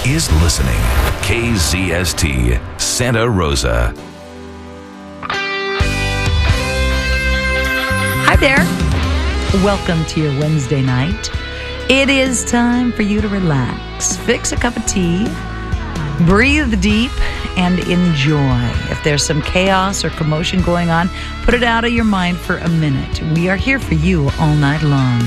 is listening. KZST, Santa Rosa. Hi there. Welcome to your Wednesday night. It is time for you to relax. Fix a cup of tea. Breathe deep and enjoy. If there's some chaos or commotion going on, put it out of your mind for a minute. We are here for you all night long.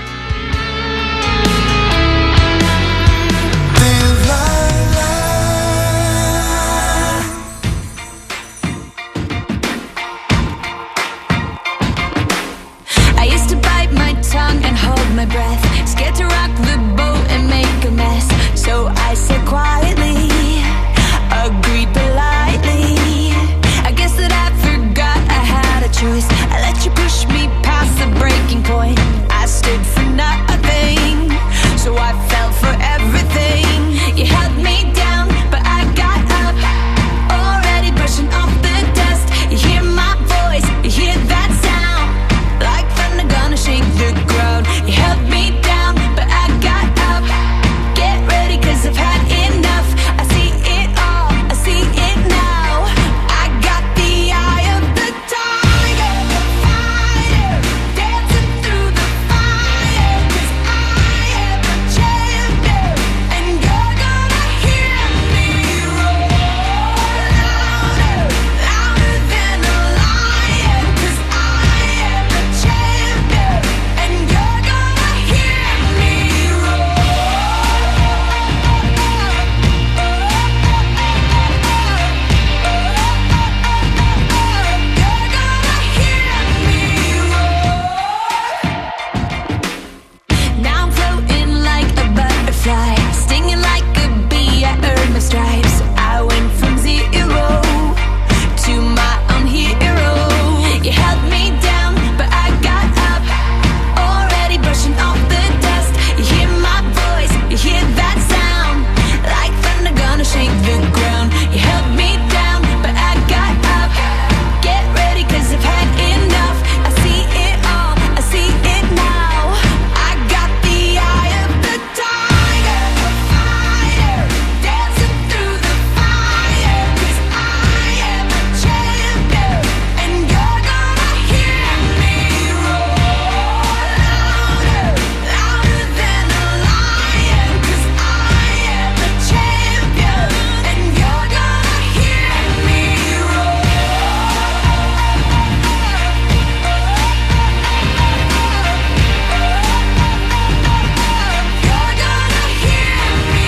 I used to bite my tongue and hold my breath, scared to rock the boat and make a mess. So I said quietly, agreed politely. I guess that I forgot I had a choice. I let you push me past the breaking point. I stood for nothing, so I fell for everything. You held me down, but I got up, already brushing off the dust. You hear my voice, you hear that sound, like thunder gonna shake the ground. You held me down, but I got up. Get ready, 'cause I've had enough. I see it all, I see it now. I got the eye of the tiger, the fighter, dancing through the fire. 'Cause I am a champion, and you're gonna hear me roar louder, louder than a lion. 'Cause I am a champion, and you're gonna hear me roar. You're gonna hear me roar. Now I'm floating like a butterfly, stinging like a bee. I earned my stripes. I went from zero to my own hero. You held me down, but I got up, already brushing off the dust. You hear my voice, you hear that sound, like thunder gonna shake the ground. You held me down, but I got up. Get ready, 'cause I've had enough. I see it all, I see it now. I got the eye of the tiger, the fighter, dancing through the fire. 'Cause I am a champion, and you're gonna hear me roar louder, louder than a lion. 'Cause I am a champion, and you're gonna hear me roar. You're gonna hear me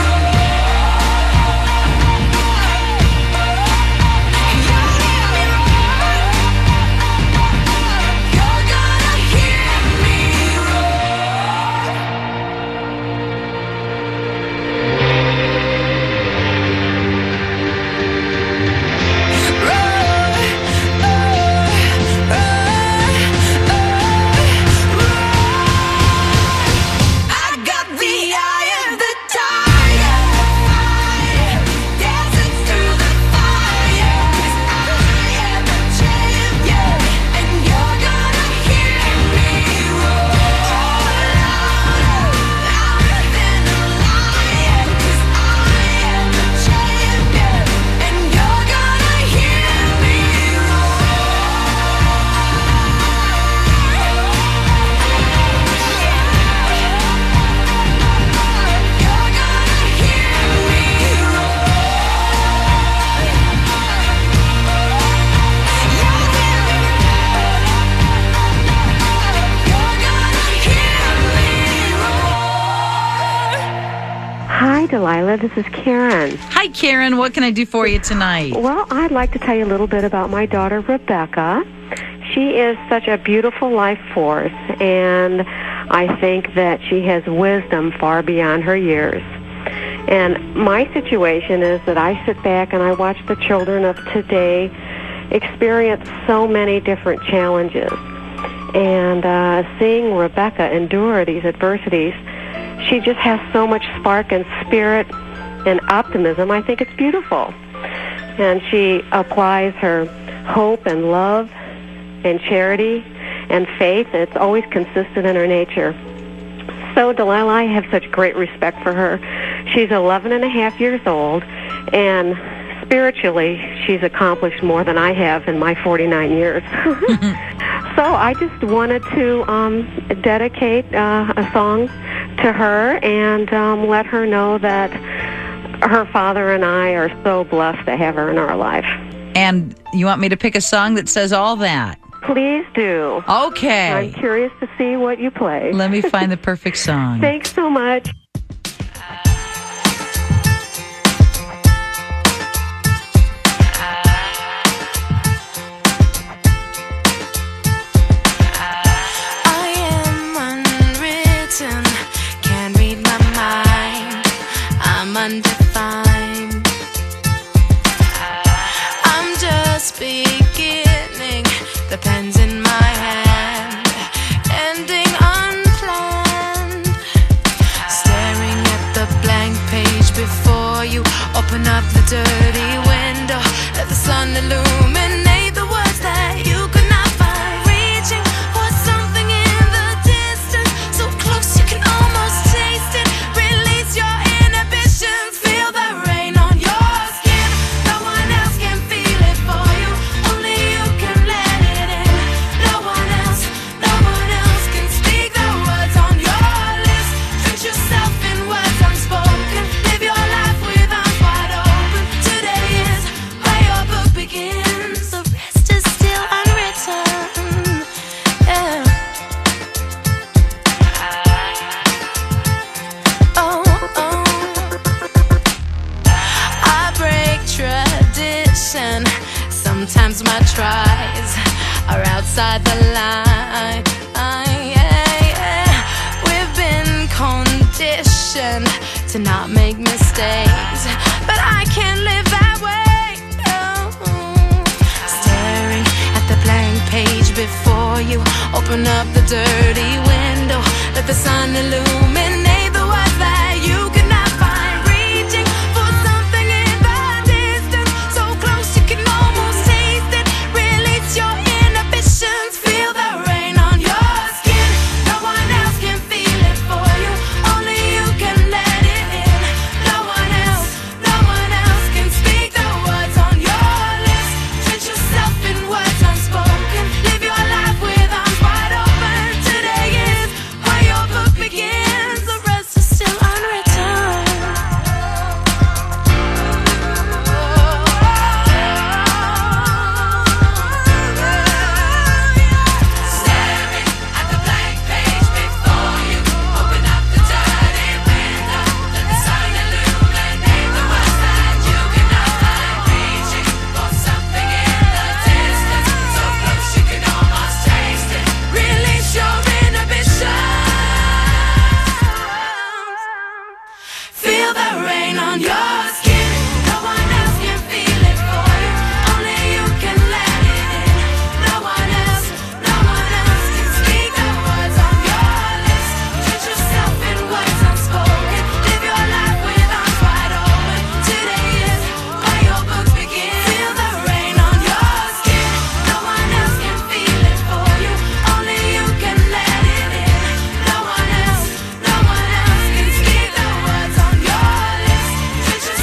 I got the eye of the tiger, dancing through the fire. 'Cause I am a champion, and you're gonna hear me roar louder, louder than a lion. 'Cause I am a champion, and you're gonna hear me You're gonna hear me Hi, Delilah. This is Karen. Hi, Karen. What can I do for you tonight? Well, I'd like to tell you a little bit about my daughter, Rebecca. She is such a beautiful life force, and I think that she has wisdom far beyond her years. And my situation is that I sit back and I watch the children of today experience so many different challenges. And seeing Rebecca endure these adversities, she just has so much spark and spirit and optimism. I think it's beautiful. And she applies her hope and love and charity and faith. It's always consistent in her nature. So, Delilah, I have such great respect for her. She's 11 and a half years old, and spiritually, she's accomplished more than I have in my 49 years. So I just wanted to dedicate a song to her and let her know that her father and I are so blessed to have her in our life. And you want me to pick a song that says all that? Please do. Okay. I'm curious to see what you play. Let me find the perfect song. Thanks so much. Undefined. I'm just beginning, the pen's in my hand, ending unplanned. Staring at the blank page before you, open up the dirty window, let the sun illuminate the words that you could not find. Reaching for something in the distance, so close you can almost taste it. Release your inhibitions, feel the rain on your skin. No one else can feel it for you, only you can let it in. No one else can speak the words on your lips. Drench yourself in words unspoken, live your life with arms wide open. Today is where your book begins, the rest is still unwritten. Yeah. Oh, oh. I break tradition. Sometimes my tries are outside the line. We've been conditioned to not make mistakes, but I can't live that way. No. Staring at the blank page before you, open up the dirty window, let the sun illuminate the words that you could not find. Reaching for something in the distance, so close you can almost taste it. Release your inhibitions, feel the rain on your skin. No one else can feel it for you, only you can let it in. No one else can speak the words on your lips. Drench yourself in words unspoken, live your life with arms wide open. Today is where your book begins, the rest is still unwritten. Staring at the blank page before you, open up the dirty window, let the sun illuminate the words that you cannot find. Reaching for something in the distance, so close you can almost taste it. Release your inhibitions, feel the rain on your skin. No one else can feel it for you, only you can let it in. No one else can speak the words on your lips. Drench yourself in words unspoken, live your life with arms wide open. Today is where your book begins. Feel the rain on your skin. No one else can feel it for you, only you can let it in. No one else can speak the words on your lips. Drench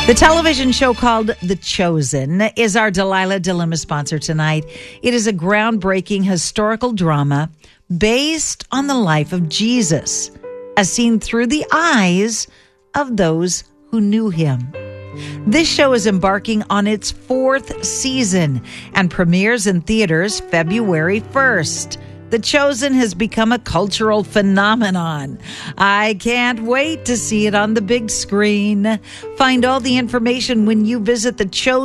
The television show called The Chosen is our Delilah Dilemma sponsor tonight. It is a groundbreaking historical drama based on the life of Jesus, as seen through the eyes of those who knew him. This show is embarking on its 4th season and premieres in theaters February 1st. The Chosen has become a cultural phenomenon. I can't wait to see it on the big screen. Find all the information when you visit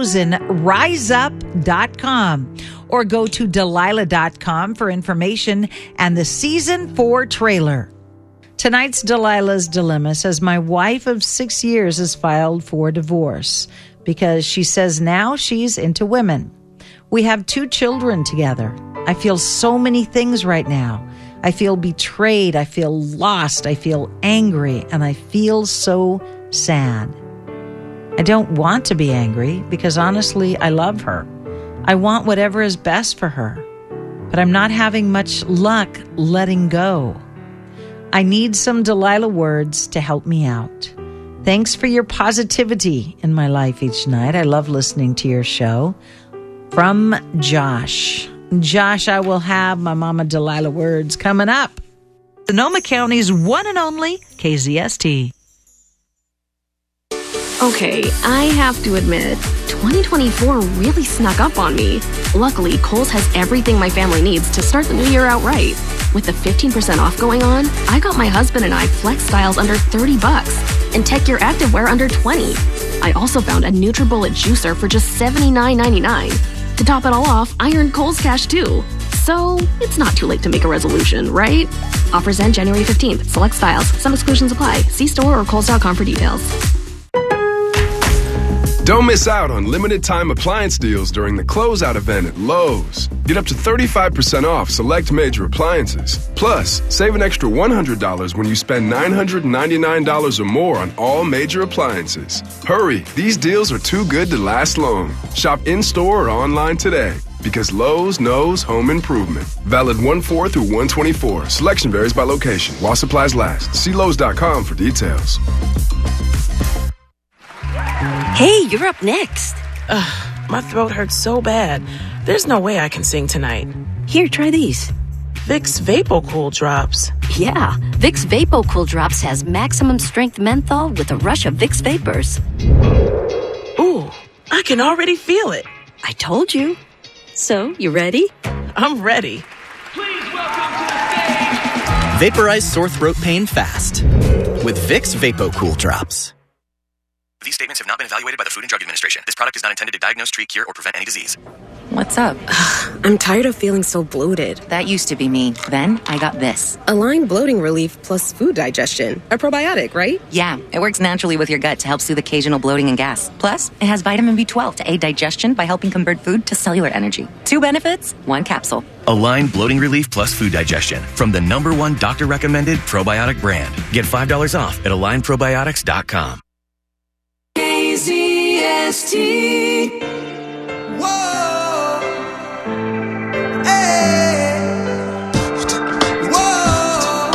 thechosenriseup.com or go to Delilah.com for information and the season 4 trailer. Tonight's Delilah's Dilemma says my wife of 6 years has filed for divorce because she says now she's into women. We have 2 children together. I feel so many things right now. I feel betrayed. I feel lost. I feel angry. And I feel so sad. I don't want to be angry because honestly, I love her. I want whatever is best for her. But I'm not having much luck letting go. I need some Delilah words to help me out. Thanks for your positivity in my life each night. I love listening to your show. From Josh. Josh, I will have my Mama Delilah words coming up. Sonoma County's one and only KZST. Okay, I have to admit, 2024 really snuck up on me. Luckily, Kohl's has everything my family needs to start the new year out right. With the 15% off going on, I got my husband and I Flex styles under $30 and Tech Gear activewear under $20. I also found a NutriBullet juicer for just $79.99. To top it all off, I earned Kohl's Cash too. So, it's not too late to make a resolution, right? Offers end January 15th. Select styles. Some exclusions apply. See store or Kohls.com for details. Don't miss out on limited-time appliance deals during the closeout event at Lowe's. Get up to 35% off select major appliances. Plus, save an extra $100 when you spend $999 or more on all major appliances. Hurry, these deals are too good to last long. Shop in-store or online today. Because Lowe's knows home improvement. Valid 1/4 through 1/24. Selection varies by location. While supplies last. See Lowe's.com for details. Hey, you're up next. My throat hurts so bad. There's no way I can sing tonight. Here, try these. Vicks VapoCool Drops. Yeah, Vicks VapoCool Drops has maximum strength menthol with a rush of Vicks Vapors. Ooh, I can already feel it. I told you. So, you ready? I'm ready. Please welcome to the stage. Vaporize sore throat pain fast with Vicks VapoCool Drops. These statements have not been evaluated by the Food and Drug Administration. This product is not intended to diagnose, treat, cure, or prevent any disease. What's up? I'm tired of feeling so bloated. That used to be me. Then I got this. Align Bloating Relief plus food digestion. A probiotic, right? Yeah, it works naturally with your gut to help soothe occasional bloating and gas. Plus, it has vitamin B12 to aid digestion by helping convert food to cellular energy. 2 benefits, 1 capsule. Align Bloating Relief plus Food Digestion from the #1 doctor-recommended probiotic brand. Get $5 off at alignprobiotics.com. KZST. Whoa. Hey. Whoa.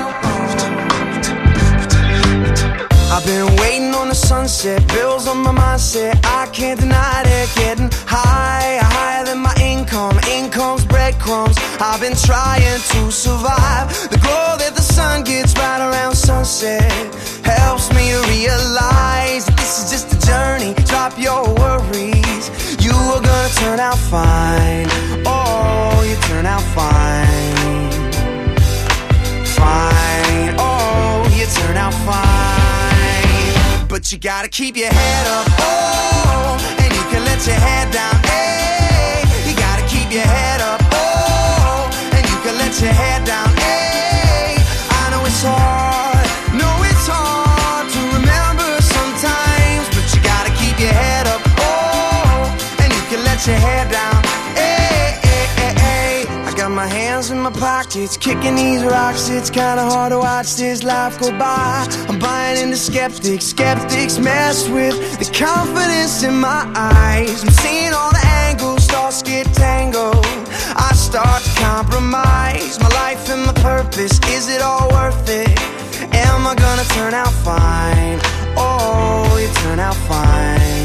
I've been waiting on the sunset, bills on my mindset. I can't deny it, getting higher than my income. Income's breadcrumbs. I've been trying to survive. The glow that the sun gets right around sunset helps me realize that this is just a journey. Drop your worries. You are gonna turn out fine. Oh, you turn out fine. Fine. Oh, you turn out fine. But you gotta keep your head up. Oh, and you can let your head down. Hey, you gotta keep your head up. Oh, and you can let your head down. Hey, I know it's hard. No, it's hard to remember sometimes, but you gotta keep your head up. Oh, and you can let your head down. Hey, hey, hey, hey. I got my hands in my pockets, kicking these rocks. It's kinda hard to watch this life go by. I'm buying into skeptics. Skeptics mess with the confidence in my eyes. I'm seeing all the angles, thoughts get tangled. I start to compromise my life and my purpose. Is it all worth it? Am I gonna turn out fine? oh, you turn out fine.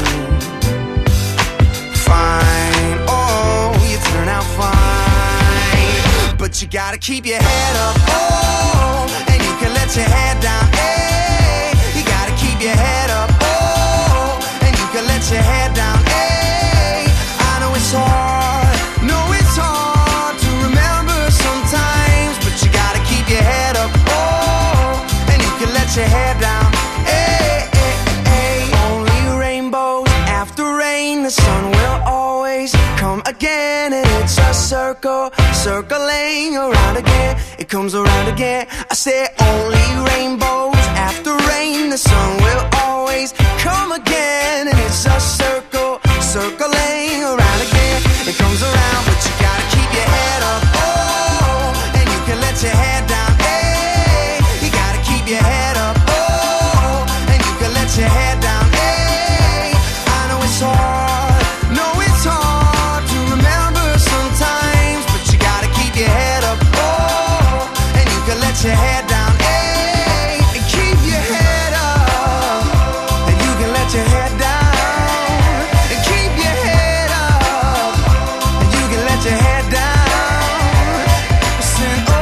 Fine, oh, you turn out fine. But you gotta keep your head up, oh, and you can let your head down, hey. You gotta keep your head up, oh, and you can let your head down, hey. I know it's hard, no, it's hard to remember sometimes, but you gotta keep your head up, oh, and you can let your head down, hey, hey, hey. Only rainbows after rain, the sun will always come again, and it's a circle, circling around again, it comes around again. I say only rainbows after rain, the sun will always come again, and it's a circle, circling around again, it comes around, but you gotta keep your head up, oh, and you can let your head down, hey, you gotta keep your head up, oh, and you can let your head down, hey, I know it's hard, no, it's hard to remember sometimes, but you gotta keep your head up, oh, and you can let your head down, hey, and keep your head up, and you can let your head down, and keep your head up, and you can let your head down, sing, oh,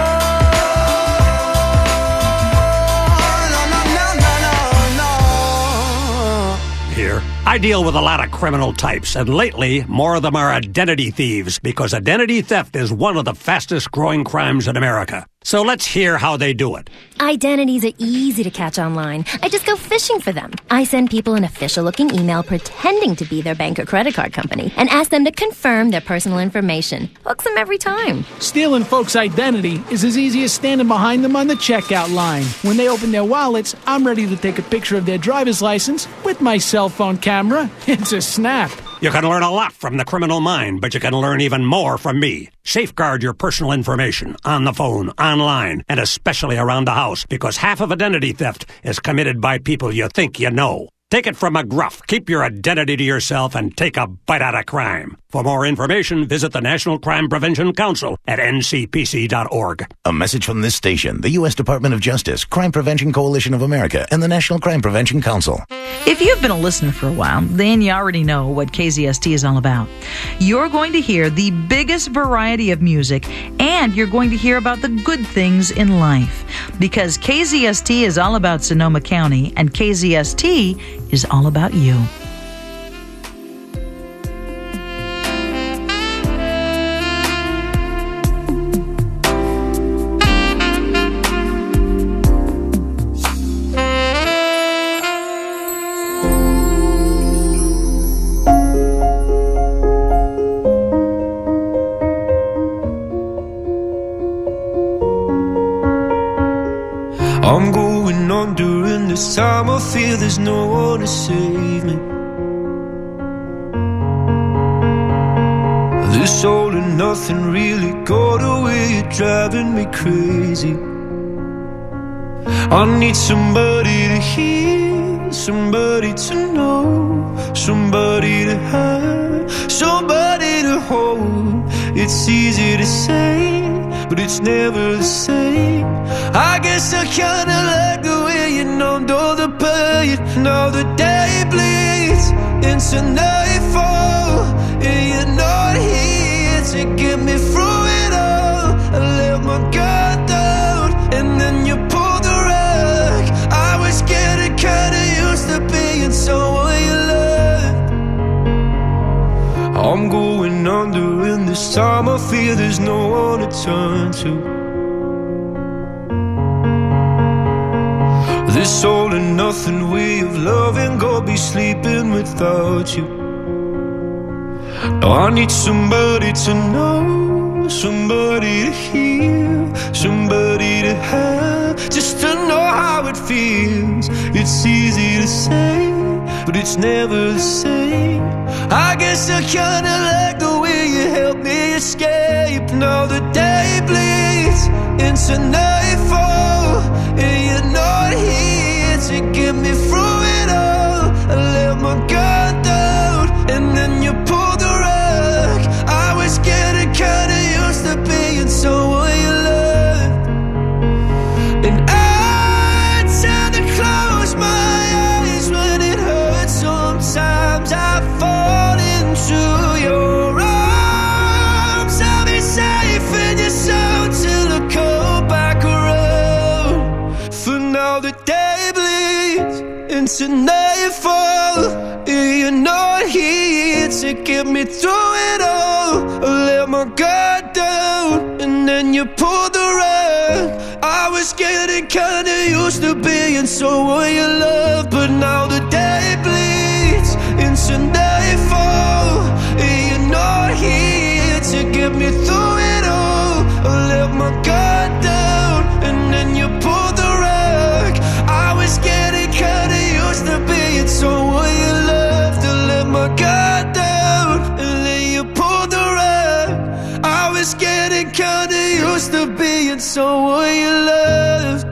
no, no, no, no, no, no. Here, I deal with a lot of criminal types, and lately, more of them are identity thieves, because identity theft is one of the fastest growing crimes in America. So let's hear how they do it. Identities are easy to catch online. I just go fishing for them. I send people an official-looking email pretending to be their bank or credit card company and ask them to confirm their personal information. Hooks them every time. Stealing folks' identity is as easy as standing behind them on the checkout line. When they open their wallets, I'm ready to take a picture of their driver's license with my cell phone camera. It's a snap. You can learn a lot from the criminal mind, but you can learn even more from me. Safeguard your personal information on the phone, online, and especially around the house, because half of identity theft is committed by people you think you know. Take it from McGruff. Keep your identity to yourself and take a bite out of crime. For more information, visit the National Crime Prevention Council at ncpc.org. A message from this station, the U.S. Department of Justice, Crime Prevention Coalition of America, and the National Crime Prevention Council. If you've been a listener for a while, then you already know what KZST is all about. You're going to hear the biggest variety of music, and you're going to hear about the good things in life. Because KZST is all about Sonoma County, and KZST is all about you. I'm going on during this time. I feel there's no one to save me. This all and nothing really got away. You're driving me crazy. I need somebody to hear, somebody to know, somebody to have, somebody to hold. It's easy to say, but it's never the same. I guess I kinda like the way you numbed all the pain. Now the day bleeds into nightfall, and you're not here to get me through it all. I let my guard down, and then you pulled the rug. I was getting kinda used to being someone you loved. I'm going under, and this time I feel there's no one to turn to. This all and nothing way of loving, go be sleeping without you. Now I need somebody to know, somebody to hear, somebody to have, just to know how it feels. It's easy to say, but it's never the same. I guess I kinda like the way you help me escape. Now the day bleeds into nightfall, and you're not here to get me through it all. I let my guard down, and then you pulled the rug. I was getting kinda used to being someone you loved, and I tried to close my eyes into nightfall. You're not here to get me through it all. I let my guard down and then you pulled the rug. I was getting kinda used to being someone you love, but now the day bleeds into nightfall. You're not here to get me through it all. I let my guard down and then you pulled the rug. I was getting kinda used to being someone you loved. To let my guard down and then you pulled the rug. I was getting kinda used to being someone you loved.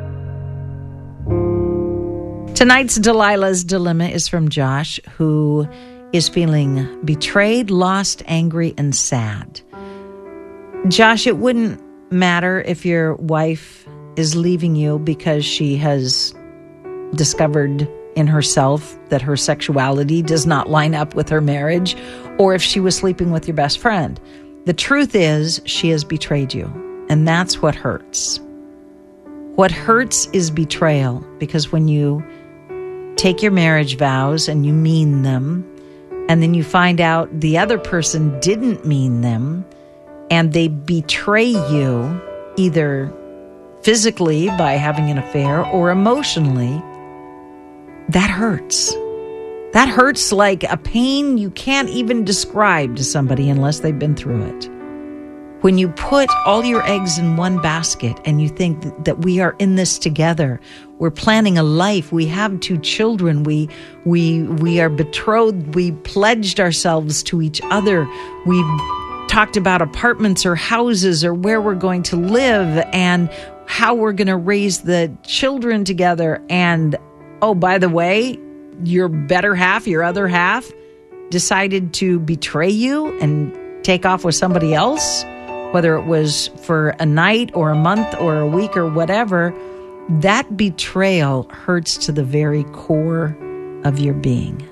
Tonight's Delilah's Dilemma is from Josh, who is feeling betrayed, lost, angry, and sad. Josh, it wouldn't matter if your wife is leaving you because she has discovered in herself that her sexuality does not line up with her marriage, or if she was sleeping with your best friend. The truth is, she has betrayed you, and that's what hurts. What hurts is betrayal, because when you take your marriage vows and you mean them, and then you find out the other person didn't mean them, and they betray you either physically by having an affair or emotionally, that hurts. That hurts like a pain you can't even describe to somebody unless they've been through it. When you put all your eggs in one basket and you think that we are in this together, we're planning a life, we have 2 children, we are betrothed, we pledged ourselves to each other, we talked about apartments or houses or where we're going to live and how we're going to raise the children together. And, oh, by the way, your better half, your other half, decided to betray you and take off with somebody else, whether it was for a night or a month or a week or whatever. That betrayal hurts to the very core of your being.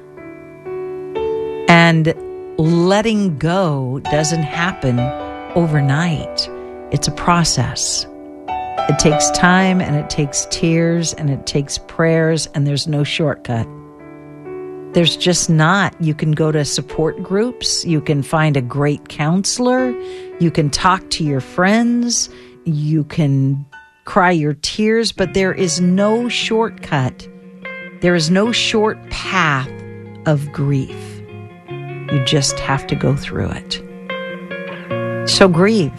And letting go doesn't happen overnight. It's a process. It takes time, and it takes tears, and it takes prayers, and there's no shortcut. There's just not. You can go to support groups. You can find a great counselor. You can talk to your friends. You can cry your tears, but there is no shortcut. There is no short path of grief. You just have to go through it. So grieve.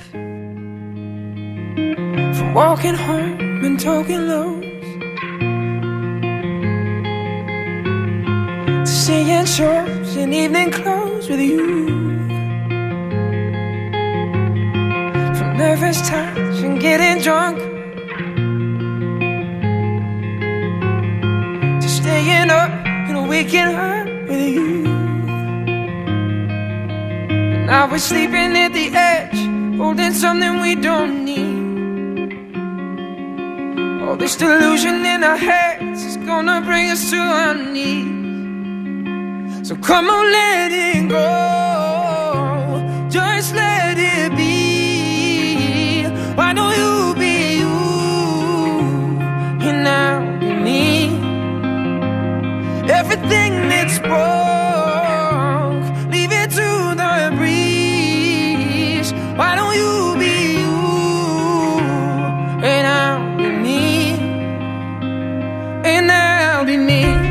From walking home and talking lows, to seeing shows in evening clothes with you, from nervous touch and getting drunk, to staying up and waking up with you. And I was sleeping at the edge, holding something we don't need. All this delusion in our heads is gonna bring us to our knees. So come on, let it go, just let it be. Why don't you be you, and I'll be me. Everything that's broke, leave it to the breeze. Why don't you be you, and I'll be me, and I'll be me.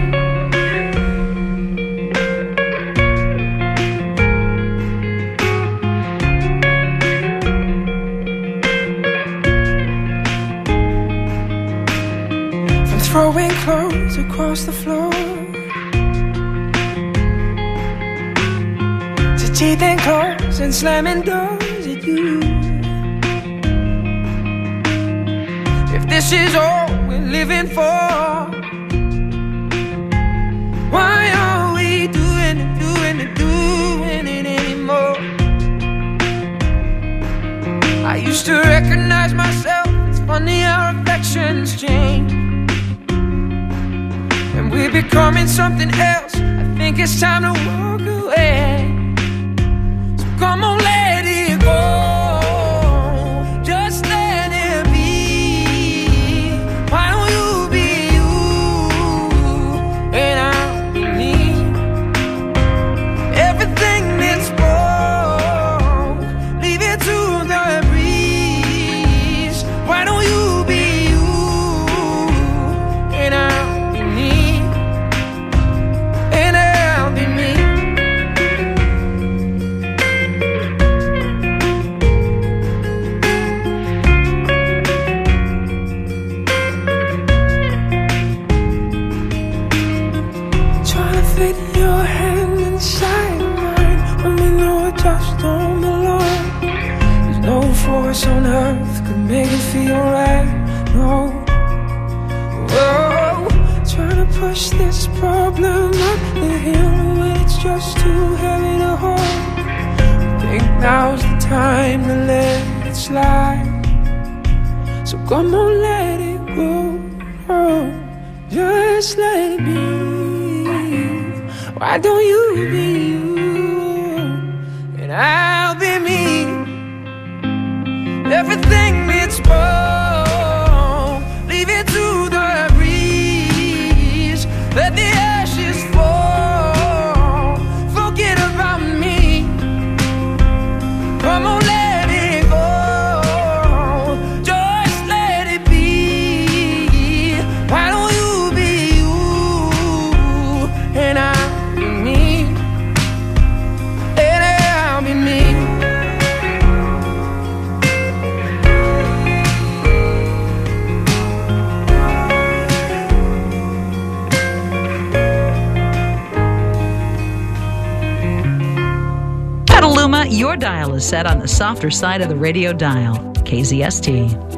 Throwing clothes across the floor, to teething clothes and slamming doors at you. If this is all we're living for, why are we doing it anymore? I used to recognize myself. It's funny how reflections change. And we're becoming something else. I think it's time to walk away. So come on, let it go, just let it be. Why don't you be you, else don't belong. There's no force on earth could make it feel right. No. Whoa, trying to push this problem up the hill when it's just too heavy to hold. I think now's the time to let it slide. So come on, let it go. Just let it be. Why don't you be you? And I'll be me. Everything it's wrong, leave it to the breeze. Let the ashes fall. Forget about me. Come on, let it go. Just let it be. Why don't you be you? And I'll be me. And I'll be me. Petaluma, your dial is set on the softer side of the radio dial. KZST.